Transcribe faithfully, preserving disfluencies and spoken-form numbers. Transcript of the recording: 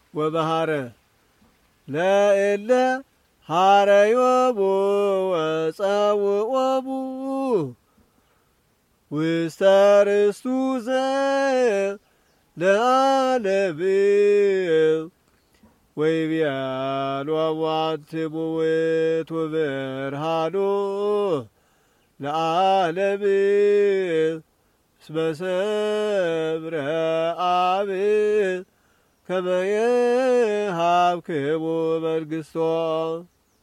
ወበሃረ ለእለ ሐረዮሙ ወጸውዖሙ ውስተ ርስቱ ዘለዓለም ወይቤሎሙ አንትሙ ውእቱ ብርሃኑ ለዓለም እስመ ሰምረ አብ ከመ ይሃብክሙ መንግሥቶ